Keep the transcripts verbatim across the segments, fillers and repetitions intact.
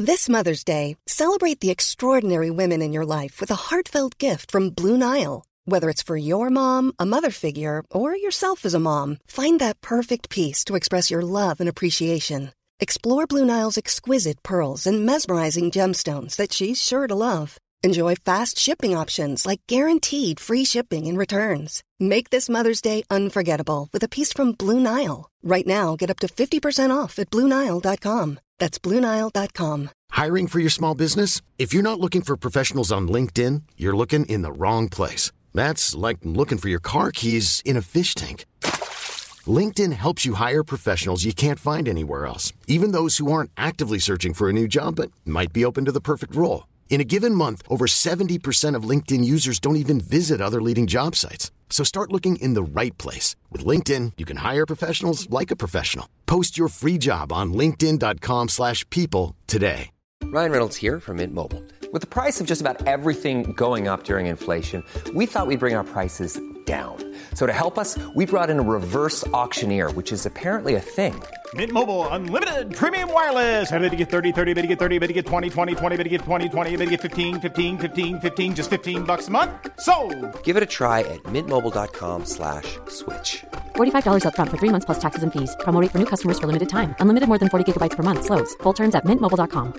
This Mother's Day, celebrate the extraordinary women in your life with a heartfelt gift from Blue Nile. Whether it's for your mom, a mother figure, or yourself as a mom, find that perfect piece to express your love and appreciation. Explore Blue Nile's exquisite pearls and mesmerizing gemstones that she's sure to love. Enjoy fast shipping options like guaranteed free shipping and returns. Make this Mother's Day unforgettable with a piece from Blue Nile. Right now, get up to fifty percent off at Blue Nile dot com. That's Blue Nile dot com. Hiring for your small business? If you're not looking for professionals on LinkedIn, you're looking in the wrong place. That's like looking for your car keys in a fish tank. LinkedIn helps you hire professionals you can't find anywhere else, even those who aren't actively searching for a new job but might be open to the perfect role. In a given month, over seventy percent of LinkedIn users don't even visit other leading job sites. So start looking in the right place. With LinkedIn, you can hire professionals like a professional. Post your free job on linkedin dot com slash people today. Ryan Reynolds here from Mint Mobile. With the price of just about everything going up during inflation, we thought we'd bring our prices down. So to help us, we brought in a reverse auctioneer, which is apparently a thing. Mint Mobile Unlimited Premium Wireless. How to get thirty, thirty, how to get thirty, how to get twenty, twenty, twenty, how to get twenty, twenty, how to get fifteen, fifteen, fifteen, fifteen, just fifteen bucks a month? Sold! Give it a try at mintmobile.com slash switch. forty-five dollars up front for three months plus taxes and fees. Promo rate for new customers for limited time. Unlimited more than forty gigabytes per month. Slows full terms at mint mobile dot com.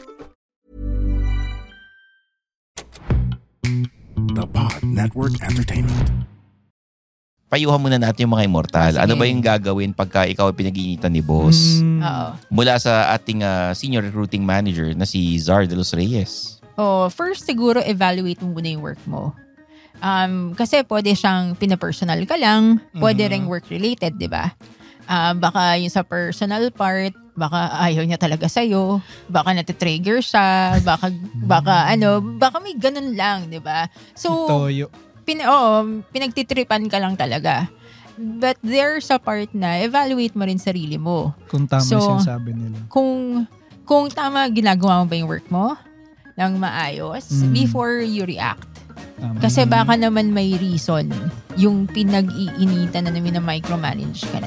The Pod Network Entertainment. Payuhan muna natin yung mga immortal. Ano ba yung gagawin pagka ikaw ay pinag-iinitan ni boss? Mm. Oo. Mula sa ating uh, senior recruiting manager na si Zar de los Reyes. Oh, first siguro evaluate mo muna yung work mo. Um, kasi pwede siyang pinapersonal ka lang, pwede mm-hmm. ring work-related, di ba? Uh, baka yung sa personal part, baka ayaw niya talaga sa'yo, baka natitrigger siya, baka, baka ano, baka may ganun lang, di ba? So, Itoyo. Pin, oo, pinagtitripan ka lang talaga. But there's a part na evaluate mo rin sarili mo. Kung tama so, yung sinasabi nila. Kung, kung tama ginagawa mo ba yung work mo ng maayos mm. before you react. Tama. Kasi baka naman may reason yung pinag-iinitan na namin na micromanage ka na.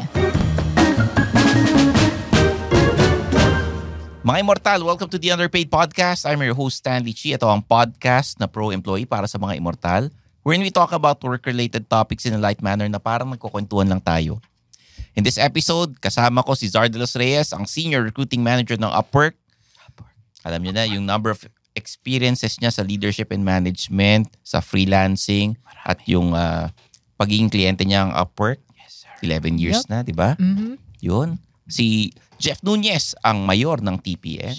Mga immortal, welcome to the Underpaid Podcast. I'm your host, Stanley Chi. Ito ang podcast na pro-employee para sa mga immortal, wherein we talk about work-related topics in a light manner na parang nagkukwentuhan lang tayo. In this episode, kasama ko si Zar de los Reyes, ang Senior Recruiting Manager ng Upwork. Alam niyo na, yung number of experiences niya sa leadership and management, sa freelancing, at yung uh, pagiging kliyente niya ang Upwork. Yes, sir. eleven years yep. na, di ba? Mm-hmm. Yun. Si Jeff Nunez, ang mayor ng T P N.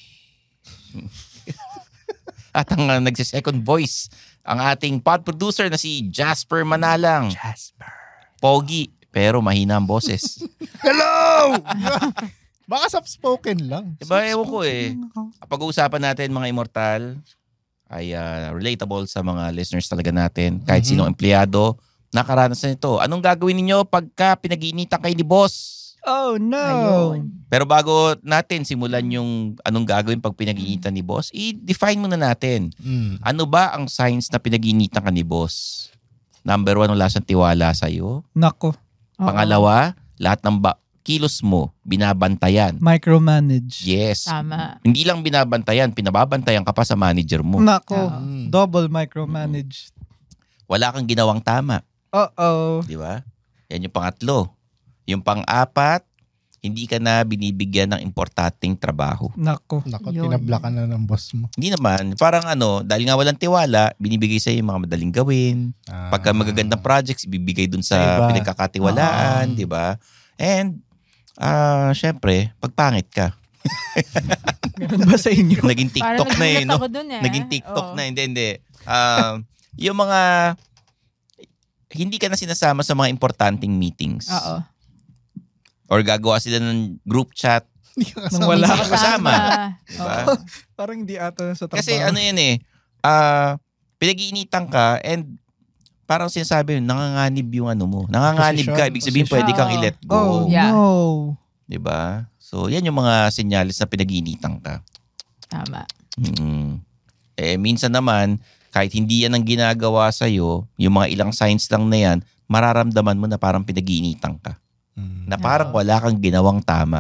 At ang uh, nagsisecond voice, ang ating pod producer na si Jasper Manalang. Jasper. Pogi, pero mahina ang boses. Hello! Baka soft-spoken lang. Diba, ewan ko eh. Pag-uusapan natin mga immortal ay uh, relatable sa mga listeners talaga natin. Kahit mm-hmm. sinong empleyado, nakaranas na ito. Anong gagawin ninyo pagka pinag-iinitan kayo ni boss? Oh, no! Ayun. Pero bago natin simulan yung anong gagawin pag pinag-iinitan ni boss, i-define muna natin. Mm. Ano ba ang signs na pinag-iinitan ka ni boss? Number one, wala siyang tiwala sa'yo. Nako. Pangalawa, lahat ng ba- kilos mo, binabantayan. Micromanage. Yes. Tama. Hindi lang binabantayan, pinababantayan ka pa sa manager mo. Nako. Oh. Double micromanage. Wala kang ginawang tama. Uh-oh. Di ba? Yan yung pangatlo. Yung pang-apat, hindi ka na binibigyan ng importanteng trabaho. Nako. Nako, tinabla ka na ng boss mo. Hindi naman. Parang ano, dahil nga walang tiwala, binibigay sa'yo yung mga madaling gawin. Ah. Pagka magagandang projects, ibibigay dun sa diba? Pinagkakatiwalaan. Ah. Di ba? And, ah, uh, syempre, pagpangit ka. Ganun ba sa inyo? Naging TikTok na eh, no? Dun, eh. Naging TikTok oh. na, hindi, hindi. Uh, yung mga, hindi ka na sinasama sa mga importanteng meetings. Oo. Or gagawa sila ng group chat. Nang wala ka kasama. Diba? Oh, parang hindi ata sa trabaho. Kasi ano yan eh, uh, pinag-iinitan ka and parang sinasabi, nanganganib yung ano mo. Nanganganib ka, ibig sabihin pwede kang i-let go. Oh, yeah. no. Diba? So, yan yung mga senyalis na pinag-iinitan ka. Tama. Mm-hmm. Eh, minsan naman, kahit hindi yan ang ginagawa sa'yo, yung mga ilang signs lang na yan, mararamdaman mo na parang pinag-iinitan ka. Mm. Na parang wala kang ginawang tama.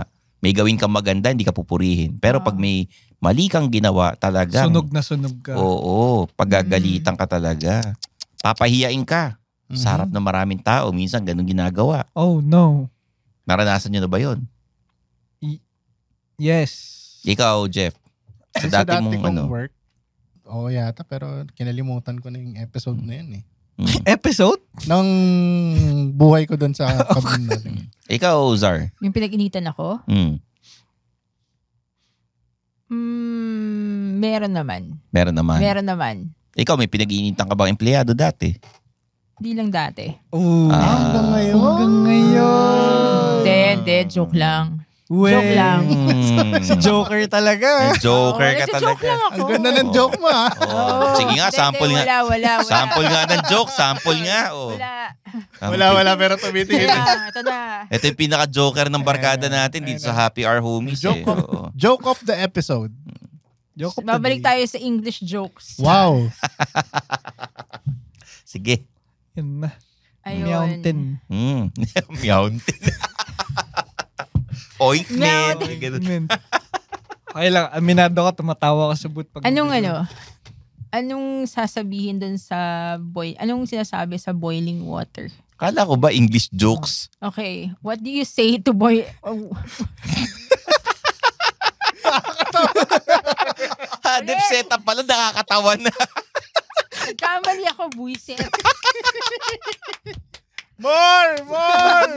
May gawin kang maganda, hindi ka pupurihin. Pero pag may mali kang ginawa, talagang... Sunog na sunog ka. Oo, pagagalitan ka talaga. Papahiyain ka. Mhm. Sa harap ng maraming tao, minsan ganun ginagawa. Oh, no. Naranasan nyo na ba yun? Yes. Ikaw, Jeff, sa Sa dati dati mong kong ano... work, oo yata, pero kinalimutan ko na yung episode na yun eh. Mm. Episode? Nang buhay ko doon sa kabin natin. Ikaw, Zar. Yung pinag-initan ako, Mm. mm, meron naman. Meron naman. Meron naman. Ikaw, may pinag-iinitan ka bang empleyado dati? Di lang dati. Oh. Ah. Hanggang ngayon. Hanggang ngayon. Hindi, hindi. Joke lang. We. Joke lang. Mm. Si Joker talaga. May Joker Oo, ka nagjo-joke talaga. lang ako. Ang ganda ng joke mo ah. Oh. Sige nga, Hindi, sample hindi, nga. Wala, wala, wala. Sample nga ng joke. Sample nga. Oh. Wala. Wala, wala, pero tumitingin. Wala, ito na. Ito yung pinaka-joker ng barkada natin dito sa Happy Hour Homies. Joke Eh. of, Oo. joke of the episode. Joke of the Babalik day. tayo sa English jokes. Wow. Sige. Yun na. Ayun. Mountain. Mm. Mountain. Ointment. Mountain. Ganun. Men. Okay lang, aminado ka, tumatawa ka sa boot. Pag Anong ano? Anong sasabihin dun sa boy? Anong sinasabi sa boiling water? Kala ko ba English jokes? Okay. What do you say to boy... Oh. Hadep setup pala, nakakatawa na. Kamali ako, buisit. More! More!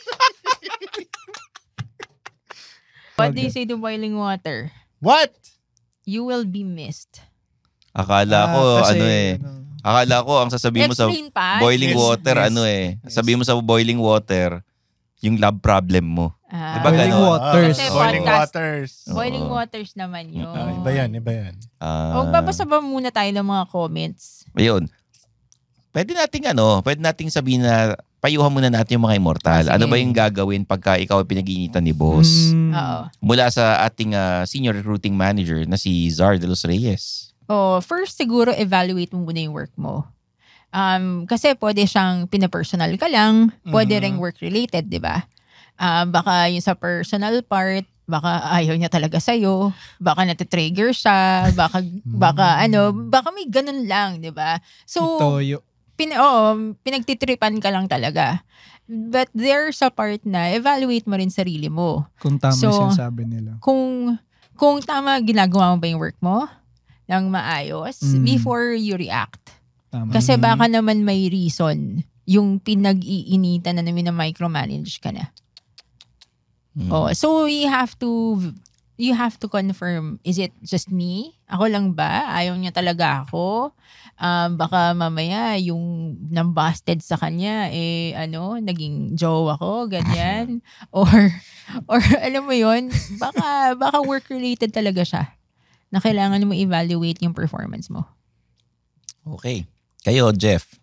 What do you say to boiling water? What? You will be missed. Akala ko, Ah, kasi, ano eh. ano, Akala ko, ang sasabihin mo sa Explain pa. boiling Yes, water, yes, ano eh. yes. Sabihin mo sa boiling water, yung love problem mo. Ah, Diba Boiling ganon? waters. Kasi Boiling podcast. waters. Boiling Oo. waters naman yun. Ah, iba yan, iba yan. Ah, O, babasa ba muna tayo ng mga comments? Ayun. Pwede nating ano, pwede nating sabihin na payuhan muna natin yung mga immortal. Ah, sige. Ano ba yung gagawin pagka ikaw ay pinag-iinitan ni boss? mm, Oo. Mula sa ating ah, senior recruiting manager na si Zar de los Reyes. Oh, first siguro evaluate mo muna yung work mo. Um, kasi pwede siyang pinapersonal ka lang, pwede Mhm. ring work-related, di ba? Um, baka yung sa personal part, baka ayaw niya talaga sa'yo, baka natitrigger siya, baka, baka ano, baka may ganun lang, di ba? So, Itoyo. pin, oh, pinagtitripan ka lang talaga. But there's a part na evaluate mo rin sarili mo. Kung tama So, yung sinasabi nila. Kung, kung tama ginagawa mo ba yung work mo, ng maayos, Mm. before you react. Tama. Kasi baka naman may reason yung pinag-iinitan na namin na micromanage ka na. Mm. Oh, so you have to you have to confirm, is it just me? Ako lang ba? Ayaw niya talaga ako? Um, baka mamaya yung nambusted sa kanya, eh ano, naging jowa ko, ganyan. or, or alam mo yun, baka, baka work-related talaga siya. Na kailangan mo evaluate yung performance mo. Okay. Kayo, Jeff.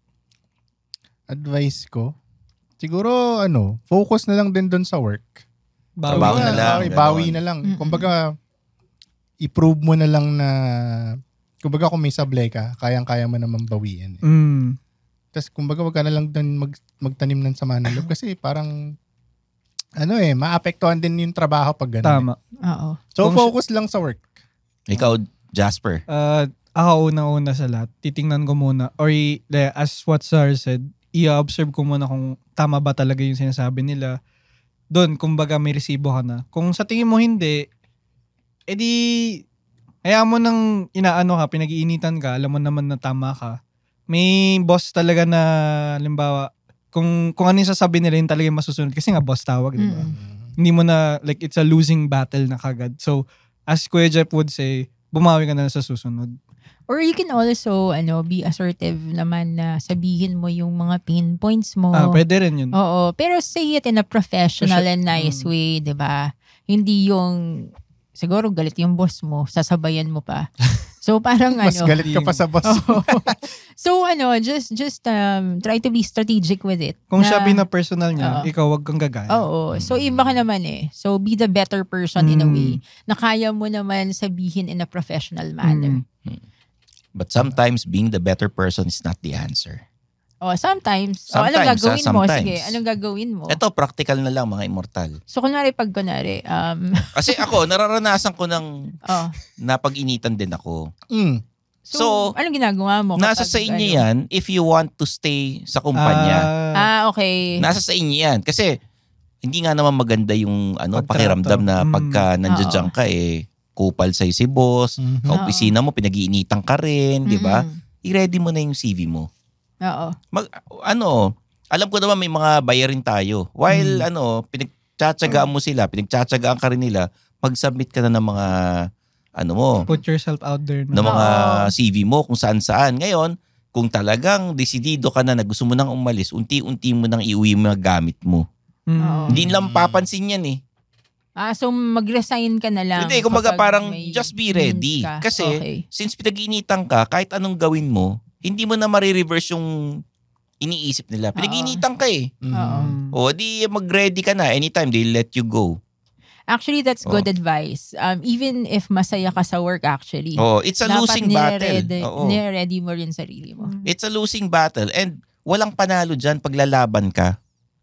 Advice ko, siguro ano, focus na lang din doon sa work. Bawi Trabaho na Kumbaga, lang, bawi- ganon. bawi na lang. Mm-mm. Kumbaga, i-prove mo na lang na, kumbaga kung may sablay ka, kayang-kaya mo naman bawiin. Eh. Mm. Tapos kumbaga wag ka na lang doon mag, magtanim ng sama ng loob kasi parang, ano eh, maapektuhan din yung trabaho pag gano'n. Tama. Oo. So Kung focus lang sa work. Ikaw, Jasper. Uh, ako unang-una sa lahat, titingnan ko muna, or i- le- as what Sar said, i-observe ko muna kung tama ba talaga yung sinasabi nila. Doon, kumbaga may resibo ka na. Kung sa tingin mo hindi, edi, hayaan mo nang inaano ka, pinag-iinitan ka, alam mo naman na tama ka. May boss talaga na, halimbawa, kung, kung ano yung sasabi nila, yun talaga yung masusunod. Kasi nga boss tawag, di ba? Mm. Hindi mo na, like, it's a losing battle na kagad. So, as Kuya Jeff would say, bumawi ka na sa susunod. Or you can also ano be assertive naman na sabihin mo yung mga pain points mo. Ah, pwede rin yun. Oo, pero say it in a professional Kasi- and nice mm. way, 'di ba? Hindi yung siguro galit yung boss mo, sasabayan mo pa. So parang Mas ano. galit ka pa sa boss. Oo. So ano, just just um try to be strategic with it. Kung siya Na- pinapersonal niya, Oo. ikaw wag kang gagaya. Oo. So, iba ka naman eh. So, be the better person in a Mm. way na kaya mo naman sabihin in a professional manner. Mm. But sometimes being the better person is not the answer. Oh, sometimes. Oh, Sometimes, anong gagawin ah, mo? sometimes. Sige, anong gagawin mo? Ito, practical na lang mga immortal. So, kunwari, pag kunwari, um, Kasi ako, nararanasan ko ng oh. napag-initan din ako. Mm. So, So, anong ginagawa mo? Nasa kapag, sa inyo ano? yan if you want to stay sa kumpanya. Ah, Ah, okay. Nasa sa inyo yan. Kasi, hindi nga naman maganda yung ano Pagtrato. pakiramdam na Mm. pagka nandiyan Oo. dyan ka eh, kupal sa'yo si boss, Mhm. kaopisina mo, pinag-iinitan ka rin, di ba? Mm-mm. I-ready mo na yung C V mo. Oo. Mag, ano, alam ko naman may mga bayarin tayo. While Mm. ano, pinagtsatsagaan mo sila, pinagtsatsagaan ka rin nila, mag-submit ka na ng mga, ano mo, put yourself out there. ng No? mga Oo. C V mo kung saan-saan. Ngayon, kung talagang desidido ka na na gusto mo nang umalis, unti-unti mo nang iuwi mo yung gamit mo. Mm. Oo. Hindi lang papansin yan eh. Ah, so mag-resign ka na lang. Hindi, kumbaga kapag parang may just be ready. means ka. Kasi Okay. since pinag-iinitan ka, kahit anong gawin mo, hindi mo na marireverse yung iniisip nila. Pinag-iinitan ka eh. Oo. Mm. O di mag-ready ka na. Anytime, they'll let you go. Actually, that's good Oh. advice. Um, even if masaya ka sa work actually. Oh, it's a dapat losing battle. nire-ready, Oo. nire-ready mo rin sarili mo. It's a losing battle. And walang panalo dyan pag lalaban ka.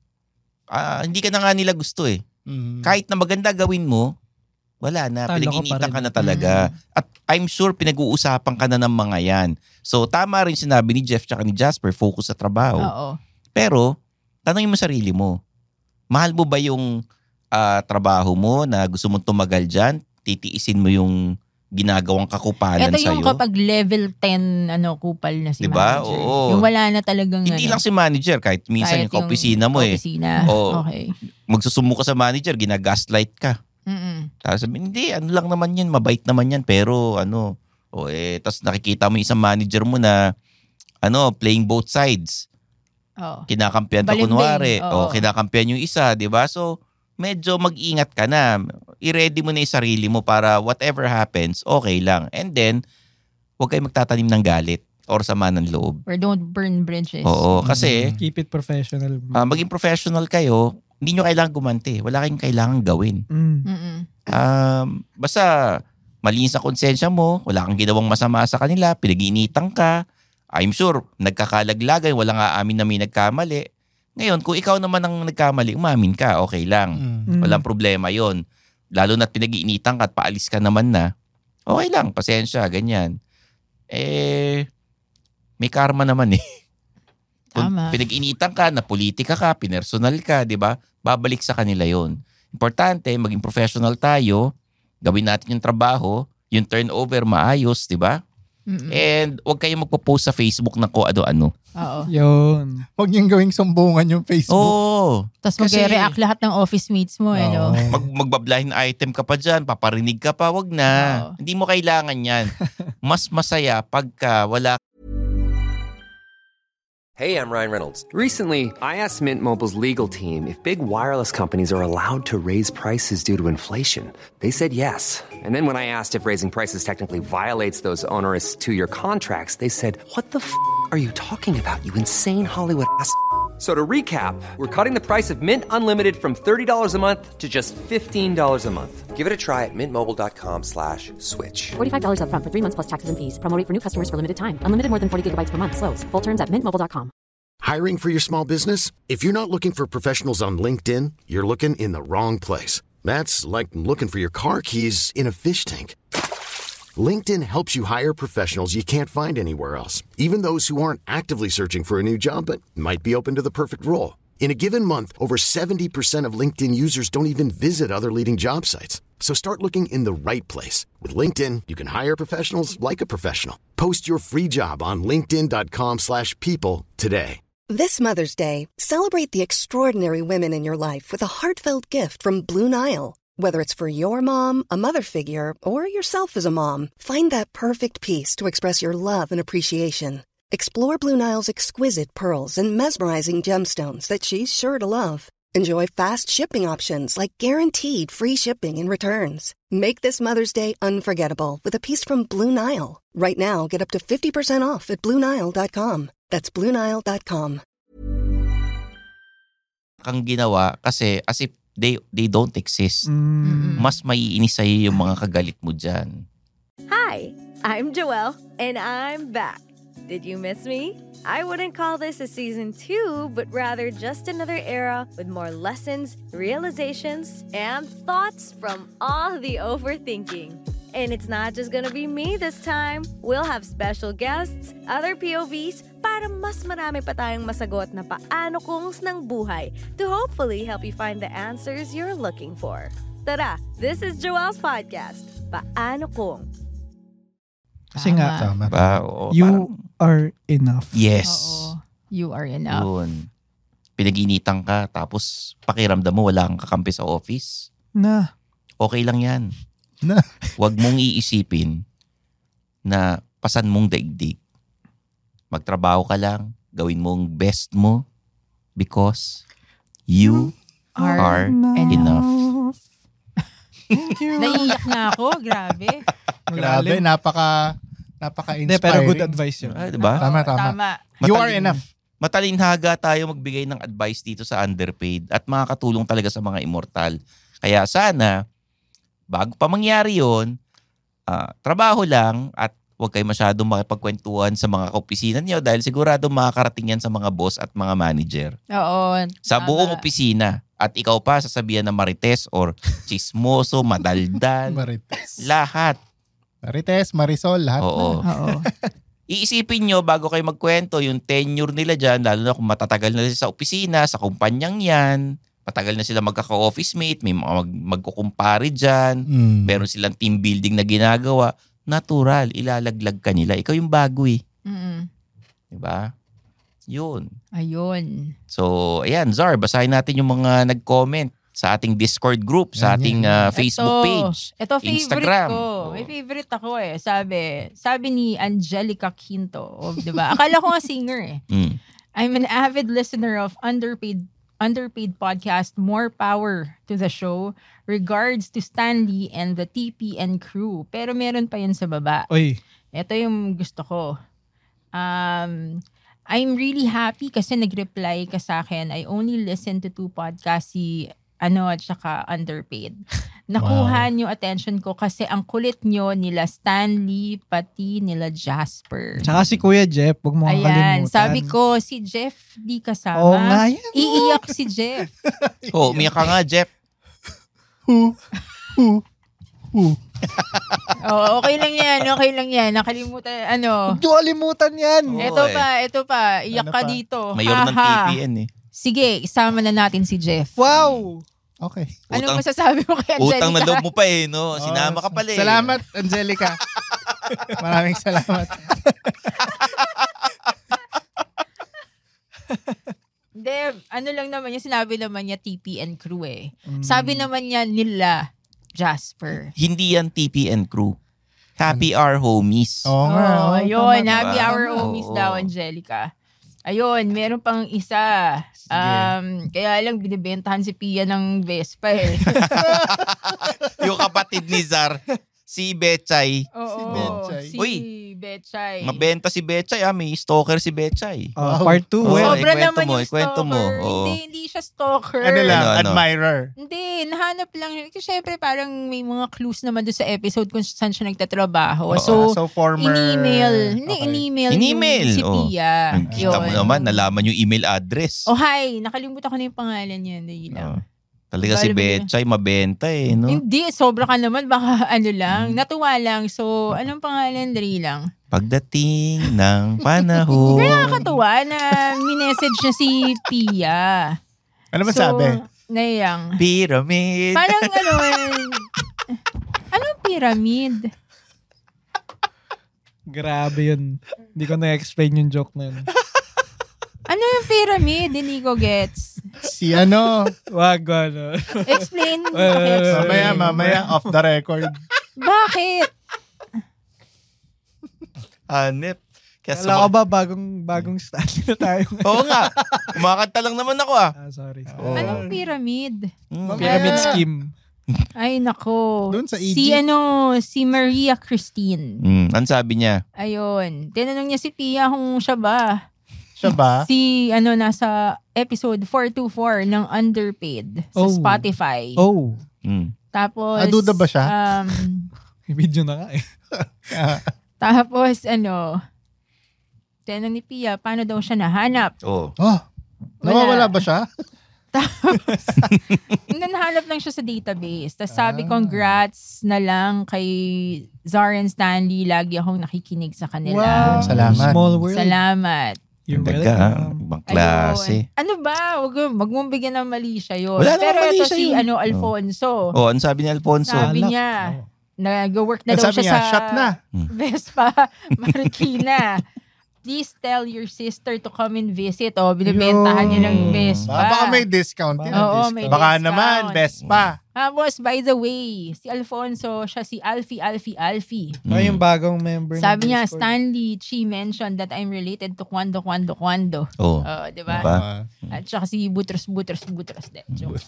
Ah, hindi ka na nga nila gusto eh. Mm. Kahit na maganda gawin mo, wala na. Talo ka pa Pinag-initan ka rin. na talaga. At I'm sure pinag-uusapan ka na ng mga yan. So tama rin sinabi ni Jeff tsaka ni Jasper, focus sa trabaho. Oo. Pero, tanongin mo sarili mo, mahal mo ba yung ah, trabaho mo na gusto mong tumagal dyan? Titiisin mo yung ginagawang kakupalan Ito sa'yo? yung kapag level ten ano kupal na si Diba? manager. Oo. Yung wala na talagang Hindi ano, lang si manager, kahit minsan kahit yung kaopisina mo eh. kaopisina. Oo. Okay. Magsusumo ka sa manager, ginagaslight ka. Mm-mm. Tapos sabi, hindi, ano lang naman yan, mabait naman yan, pero ano, o eh, tapos nakikita mo yung isang manager mo na, ano, playing both sides. Oo. Kinakampihan ka Balimbing, kunwari, oo. o kinakampihan yung isa, di ba? So, medyo mag-ingat ka na. I-ready mo na yung sarili mo para whatever happens, okay lang. And then, huwag kayo magtatanim ng galit or sama ng loob. Or don't burn bridges. Oo, kasi Keep it professional. ah, maging professional kayo, hindi nyo kailangan gumanti. Wala kayong kailangan gawin. Mm. Mm-mm. Um, basta malinis ang konsensya mo, wala kang ginawang masama sa kanila, pinag-iinitan ka, I'm sure, nagkakalaglagan, walang aamin na may nagkamali. Ngayon, kung ikaw naman ang nagkamali, umamin ka, okay lang. Mm. Walang problema yon. Lalo na't pinag-iinitan ka at paalis ka naman na, okay lang, pasensya, ganyan. Eh, may karma naman eh. Kung Tama. pinag-initan ka, na politika ka, pinersonal ka, di ba? Babalik sa kanila yon. Importante, maging professional tayo, gawin natin yung trabaho, yung turnover maayos, di ba? Mm-mm. And huwag kayong magpo-post sa Facebook na kung ano-ano. Oo. Yun. Huwag niyong gawing sumbungan yung Facebook. Oo. Tapos Kasi- mag-react lahat ng office mates mo, eh, no? Oo. Mag magbablind item ka pa dyan, paparinig ka pa, wag na. Oo. Hindi mo kailangan yan. Mas masaya pagka wala. Hey, I'm Ryan Reynolds. Recently, I asked Mint Mobile's legal team if big wireless companies are allowed to raise prices due to inflation. They said yes. And then when I asked if raising prices technically violates those onerous two-year contracts, they said, "What the f*** are you talking about, you insane Hollywood ass?" So to recap, we're cutting the price of Mint Unlimited from thirty dollars a month to just fifteen dollars a month. Give it a try at mintmobile.com slash switch. forty-five dollars up front for three months plus taxes and fees. Promo rate for new customers for limited time. Unlimited more than forty gigabytes per month. Slows full terms at mint mobile dot com. Hiring for your small business? If you're not looking for professionals on LinkedIn, you're looking in the wrong place. That's like looking for your car keys in a fish tank. LinkedIn helps you hire professionals you can't find anywhere else, even those who aren't actively searching for a new job but might be open to the perfect role. In a given month, over seventy percent of LinkedIn users don't even visit other leading job sites. So start looking in the right place. With LinkedIn, you can hire professionals like a professional. Post your free job on linkedin.com slash people today. This Mother's Day, celebrate the extraordinary women in your life with a heartfelt gift from Blue Nile. Whether it's for your mom, a mother figure, or yourself as a mom, find that perfect piece to express your love and appreciation. Explore Blue Nile's exquisite pearls and mesmerizing gemstones that she's sure to love. Enjoy fast shipping options like guaranteed free shipping and returns. Make this Mother's Day unforgettable with a piece from Blue Nile. Right now, get up to fifty percent off at blue nile dot com. That's blue nile dot com. Kang ginawa kasi as if they, they don't exist. Mm. Mas maiinis sa'yo yung mga kagalit mo dyan. Hi, I'm Joelle, and I'm back. Did you miss me? I wouldn't call this a season two, but rather just another era with more lessons, realizations, and thoughts from all the overthinking. And it's not just gonna be me this time. We'll have special guests, other P O Vs, para mas marami pa tayong masagot na paano kungs ng buhay to hopefully help you find the answers you're looking for. Tara, this is Joelle's podcast, Paano Kung. Kasi nga, Tama. Ba, oo, you parang- are enough. yes. Oo. You are enough. Yun. Pinag-initan ka, tapos pakiramdam mo wala kang kakampi sa office. Na. Okay lang yan. Na. Huwag mong iisipin na pasan mong daigdig. Magtrabaho ka lang, gawin mong best mo because you are enough. Naiiyak na ako. Grabe. Grabe, Malalim. napaka, napaka-inspiring. Hindi, pero good advice yun. Ah, diba? Tama, tama. Tama. You are Matalin- enough. Matalinhaga tayo magbigay ng advice dito sa underpaid at makakatulong talaga sa mga immortal. Kaya sana, bago pa mangyari yun, ah, trabaho lang at huwag kayo masyadong makipagkwentuhan sa mga kaopisina niyo dahil sigurado makakarating yan sa mga boss at mga manager. Oo. Sa tama. buong opisina. At ikaw pa sasabihan na marites or chismoso, madaldal, Marites. lahat. Marites, Marisol, lahat Oo. na. Oo. Iisipin nyo bago kayo magkwento yung tenure nila dyan, lalo na kung matatagal na sila sa opisina, sa kumpanyang yan, matagal na sila magkaka-office mate, may mga mag- magkukumpare dyan, Mm. meron silang team building na ginagawa, natural, ilalaglag ka nila. Ikaw yung bago eh. Mm-mm. Diba? Yun. Ayun. So, ayan, Zar, basahin natin yung mga nag-comment sa ating Discord group, sa Yan, ating yan, uh, Facebook Ito, page. Ito favorite Instagram. ko. Oo. May favorite ako eh. Sabi, sabi ni Angelica Quinto. Oh, diba? Akala ko nga singer eh. Mm. I'm an avid listener of underpaid underpaid podcast. More power to the show. Regards to Stanley and the T P N crew. Pero meron pa yun sa baba. Oy. Ito yung gusto ko. Um, I'm really happy kasi nag-reply ka sa akin. I only listen to two podcasts, si ano at saka underpaid. Nakuha niyo attention ko kasi ang kulit niyo nila Stanley pati nila Jasper. Tsaka si Kuya Jeff, huwag mo Ayan, kakalimutan. sabi ko si Jeff di kasama. Oo nga yan. Iiyak si Jeff. Oh, umiyak ka nga, Jeff. Who? Who? Who? Oh, okay lang yan, okay lang yan. Nakalimutan, ano. Huwag niyo kalimutan yan. Oo, Ito eh. pa, ito pa. Iyak Ano ka pa? dito. Mayor ng T Haha. P N eh. Sige, isama na natin si Jeff. Wow! Okay. Anong Utang- masasabi mo kay Angelica? Utang na loob mo pa eh, no? Sinama ka pala eh. Salamat, Angelica. Maraming salamat. Hindi, ano lang naman yung sinabi naman niya T P N crew eh. Sabi naman niya nila Jasper. Hindi yan T P N crew. Happy Hour Homies. Oo nga. Oh, oo, ayun, tama, happy tama. hour homies Oo. daw, Angelica. Ayun, meron pang isa. Um, kaya lang binibentahan si Pia ng Vespa eh. Yung kapatid ni Zar, si Betchay. Oo, Betchay. si Uy, Betchay. Mabenta si Betchay ah. May stalker si Betchay. Uh, Wow. Part two. Oo, well, Sobra ikwento naman mo, yung ikwento mo. stalker. Oo. Hindi, hindi siya stalker. Ano lang, Ano, ano? admirer. Hindi, nahanap lang. Kasi syempre parang may mga clues naman doon sa episode kung saan siya nagtatrabaho. Oo. So, So, former... in-email. Hindi, Okay. in-email, In-email, yung si oo. Pia. Kita mo Yun. naman, nalaman yung email address. Oh, hi. Nakalimutan ko na yung pangalan niya. Dahil lang. Oo. Talaga si Bali ba yun? Betchay, mabenta eh, no? Hindi, sobra ka naman. Baka ano lang. Hmm. Natuwa lang. So, anong pangalan? Dali lang. Pagdating ng panahon. Pero nakakatuwa na minessage niya si Pia. Ano ba so, sabi? Nayang. Pyramid. Parang ano, anong pyramid? grabe yun. Hindi ko na-explain yung joke na yun. Ano yung pyramid? Hindi ko gets. Si ano? Wag, ano. Explain. Eh, Mamaya, mamaya, off the record. Bakit? Hanep. Kaya Kala ko suma- ba bagong, bagong style na tayo? Oo nga. Kumakanta lang naman ako ah. ah, sorry. Oo. Anong pyramid? Mm. Pyramid Ah. scheme. Ay, nako. Doon sa Si Egypt. ano, si Maria Christine. Mm, ano sabi niya? Ayun. Tinanong niya si Pia kung siya ba. Siya ba? Si, ano, nasa episode four twenty-four ng Underpaid sa Oh. Spotify. Oh. Mm. Tapos, Ah, duda ba siya? Um, May video na nga eh. Ah, tapos, ano, Tinanong ni Pia, paano daw siya nahanap? Oh. Oh, nawawala ba siya? Tapos, nahanap lang siya sa database. Tapos sabi, congrats na lang kay Zara and Stanley. Lagi akong nakikinig sa kanila. Wow. Salamat. Small world. Salamat. You're Daga, welcome. ibang klase. Ayun. Ano ba? Wag, wag mong bigyan ng mali siya yun. Wala namang Pero mali ito siya si yun. ano, Alfonso. Oh, ano sabi ni Alfonso? Sabi Alak. niya, nag-work na Ang daw sabi siya niya, sa shot na. Vespa Marikina. Please tell your sister to come and visit. O, binibentahan niya ng Vespa. Baka, baka may discount din. Oo, may Baka discount. naman, Vespa. Tapos, by the way, si Alfonso, siya si Alfie, Alfie, Alfie. Oh, yung bagong member ng Sabi niya, Discord. Stanley Chi mentioned that I'm related to Kwando, Kwando, Kwando. Oh. Oh, di ba? Diba? At saka si Butros, Butros, Butros. De. Joke.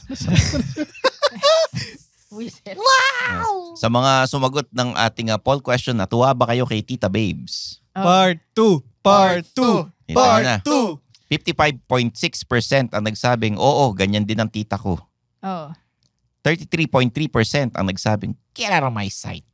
Wiset. Sa mga sumagot ng ating uh, poll question, natuwa ba kayo kay Tita Babes? Oh. Part two. Part two. Ito Part na. two. fifty-five point six percent ang nagsabing, oo, ganyan din ang tita ko. Oh. thirty-three point three percent ang nagsabing, get out of my sight.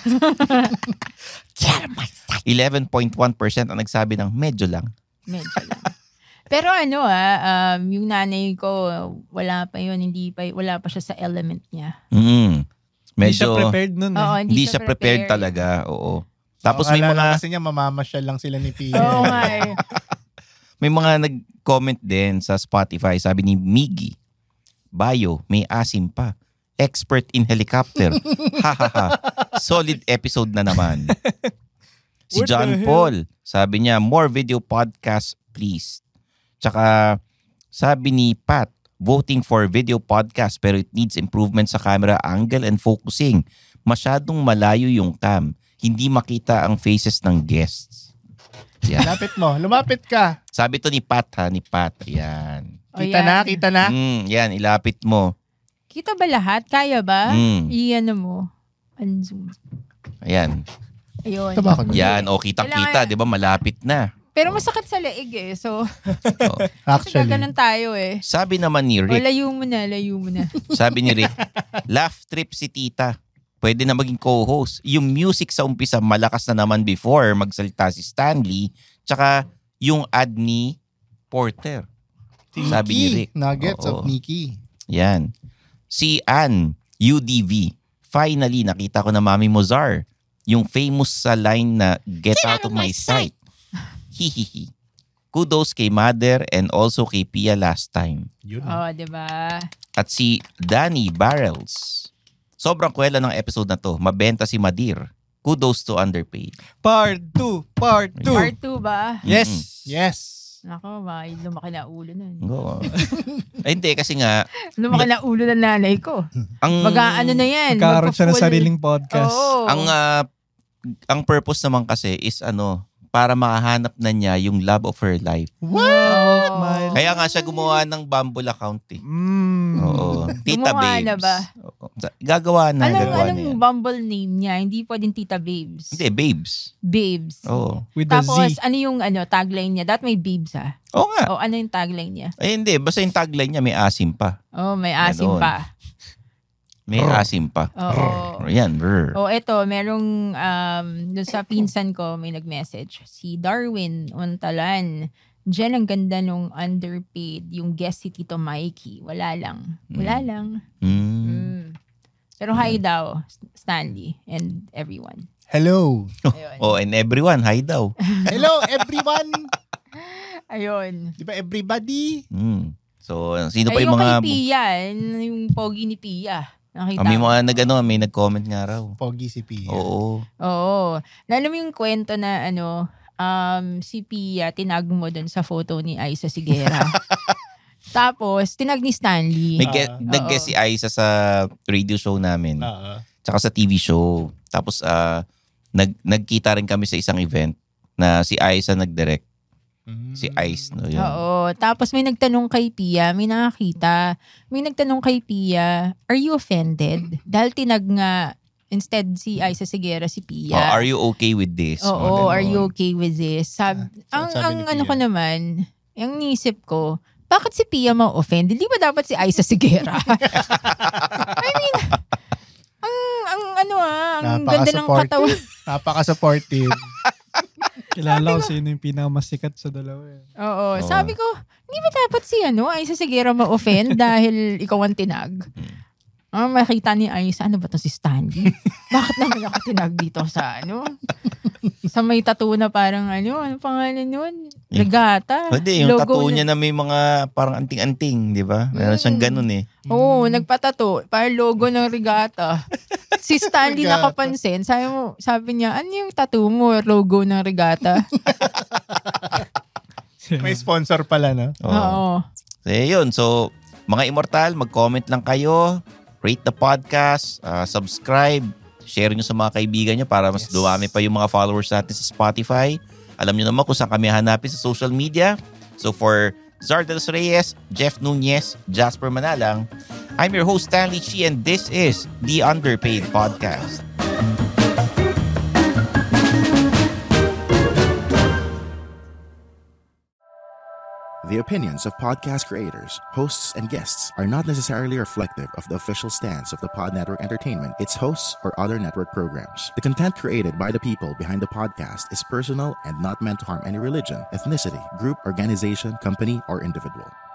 Get out of my sight. eleven point one percent ang nagsabi ng medyo lang. Medyo lang. Pero ano ah, um, yung nanay ko, wala pa yun, hindi pa, wala pa siya sa element niya. Mm. Hindi siya Medyo, prepared nun eh. Oo, hindi siya prepared talaga. Oo. Tapos Oo, may akala mga kasi niya mamamasyal lang sila ni Pia. Oo nga eh. may mga nag-comment din sa Spotify. Sabi ni Miggy, Bayo, may asim pa. Expert in helicopter. Ha ha ha. Solid episode na naman. Si What John the hell? Paul, sabi niya, more video podcast please. Tsaka sabi ni Pat, voting for video podcast pero it needs improvement sa camera angle and focusing. Masyadong malayo yung cam. Hindi makita ang faces ng guests. Yan. Lapit mo. Lumapit ka. Sabi to ni Pat ha, ni Pat. Ayan. O, Kita yan. na, kita na. Mm, yan, ilapit mo. Kita ba lahat? Kaya ba? Mm. I-ano mo. Unzoom. Ayan. Ayun. Ito ba ako? Yan, o kitang-kita, Kailangan- di ba? Malapit na. Pero masakit sa leeg eh. So, Oh. kasi Actually. ganun tayo eh. Sabi naman ni O, Rick, layo mo na, layo mo na. sabi ni Rick, laugh trip si tita. Pwede na maging co-host. Yung music sa umpisa, malakas na naman before magsalita si Stanley. Tsaka yung ad ni Porter. Sabi ni Rick. Nuggets Oo. of Nikki. Yan. Si Ann, U D V. Finally, nakita ko na Mami Mozar. Yung famous sa line na, get out of my sight. Hihihi. Kudos kay Mother and also kay Pia last time. Yun. Oh, di ba? At si Danny Barrels. Sobrang kwela ng episode na to. Mabenta si Madir. Kudos to Underpaid. Part two. Part two. Part two ba? Yes. Yes. Nako, may lumaki na ulo nun. Oo. Ay, hindi, kasi nga, Lumaki na ulo ng nanay ko. ang, Mag-ano na yan. Magkaroon siya ng magpa-full- sariling podcast. Oo. ang, ah, ang purpose naman kasi is ano, para makahanap na niya yung love of her life. What? My- Kaya nga siya gumawa ng Bumble account eh. Mm. Oo. Tita Gumawa Babes. na ba? Oo. Gagawa na. Anong, gagawa na anong yan. Bumble name niya? Hindi pwedeng Tita Babes. Hindi, Babes. Babes. Oo. With the Tapos, Z. ano yung ano, tagline niya? That may babes ah. Oo nga. O ano yung tagline niya? Ay, hindi. Basta yung tagline niya may asim pa. Oh, may asim Ganon. pa. May Oh. asim pa. Oo. Yan. Brr. O eto, merong um, dun sa pinsan ko may nag-message. Si Darwin Untalan. Diyan ang ganda nung underpaid. Yung guest si Tito Mikey. Wala lang. Wala Mm. lang. Mm. Mm. Pero hi daw, Stanley and everyone. Hello. Ayun. Oh, and everyone, hi daw. Hello, everyone. Ayun. Di ba everybody? Mm. So, sino pa Ay, yung yung mga... kay Pia, yung pogi ni Pia. Nakita Ah, may mo. mga nag-ano, may nag-comment nga raw. Pogi si Pia. Oo. Oo. Lalo mo yung kwento na ano, um, si Pia, tinag mo dun sa photo ni Aiza Sigera. Tapos, tinag ni Stanley. May get, Ah. nag-guest si Aiza sa radio show namin. Oo. Tsaka sa T V show. Tapos, ah, nag, nagkita rin kami sa isang event na si Aiza nag-direct. Mm. Si Ice, no? Yun. Oo. Tapos may nagtanong kay Pia, may nakakita, may nagtanong kay Pia, are you offended? Dahil tinag nga, instead si Aiza Sigera, si Pia. Oh, are you okay with this? Oo, Mga are you ganon. okay with this? Sab- Ah, ang sabi ang ni ano Pia. ko naman, yung nisip ko, bakit si Pia ma-offend? Hindi ba dapat si Aiza Sigera? I mean, ang, ang ano ah, ang ganda ng Napaka-supportive. katawan. Napaka-supportive. Kilala ko sino yung pinakamasikat sa dalawa. Eh. Oo. Oh. Sabi ko, hindi ba dapat si ano, Aiza Sigero ma-offend dahil ikaw ang tinag? Ah, makita ni Aiza, ano ba to si Stanley? Bakit naman ako tinag dito sa ano? Sa may tattoo na parang ano, ano pangalan nun? Regata. Hindi, yung tattoo niya na may mga parang anting-anting, di ba? Meron siyang ganun eh. Oo, oh, nagpatato. Parang logo ng Regata. Si Stanley nakapansin. Sabi mo, sabi niya, ano yung tattoo mo? Logo ng Regata. May sponsor pala, no? Oo. Oo. So, yun. So, mga immortal, mag-comment lang kayo. Rate the podcast. Uh, subscribe. Share nyo sa mga kaibigan nyo para mas yes. dumami pa yung mga followers natin sa Spotify. Alam nyo naman kung saan kami hanapin sa social media. So for Zardelos Reyes, Jeff Nunez, Jasper Manalang, I'm your host Stanley Chi and this is The Underpaid Podcast. The opinions of podcast creators, hosts, and guests are not necessarily reflective of the official stance of the Pod Network Entertainment, its hosts, or other network programs. The content created by the people behind the podcast is personal and not meant to harm any religion, ethnicity, group, organization, company, or individual.